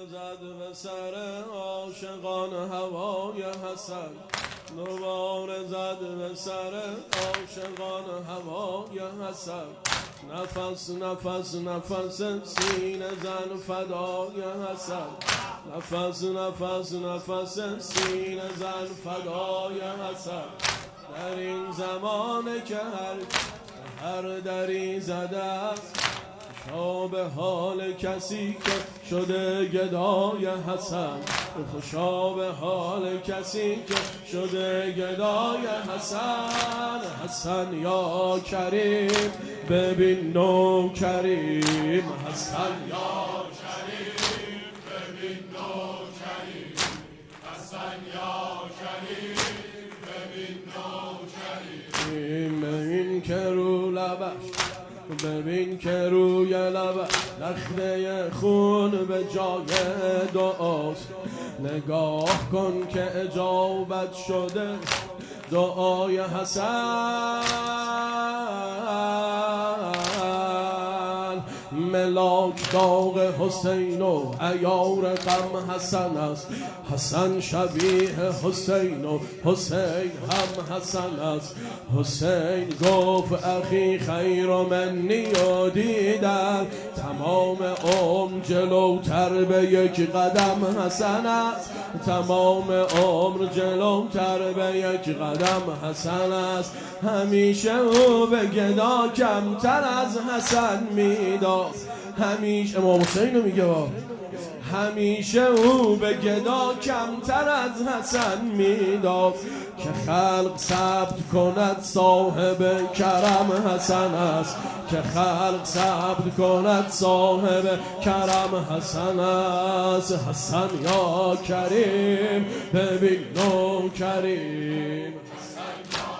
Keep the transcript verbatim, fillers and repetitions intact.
زد به سر عاشقان هوای حسن، دوباره زد به سر عاشقان هوای حسن. نفس نفس نفس سینه زن فدای حسن، نفس نفس نفس سینه زن فدای حسن. در این زمانه که هر هر دری زده است، خوشا به حال کسی که شده گدای حسن، خوشا به حال کسی که شده گدای حسن. حسن یا کریم ببین نو کریم، حسن یا کریم ببین نو کریم، حسن یا کریم ببین نو کریم. ببین که رو لبش، ببین که روی لبش نخله خون به جای دعاست. نگاه کن که اجابت شده دعای حسن. ملاک داغ حسین و عیار غم حسن است، حسن شبیه حسین و حسین هم حسن است. حسین گفت اخی خیر منی و دیدن، تمام عمر جلوتر به یک قدم حسن است، تمام عمر جلوتر به یک قدم حسن است. همیشه او به گدا کمتر از حسن میداد، همیشه امام حسین رو میگه با. همیشه او به گدا کمتر از حسن میداد، که خلق ثبت کند صاحب کرم حسن است، که خلق ثبت کند صاحب کرم حسن است. حسن یا کریم ببین نو کریم، حسن یا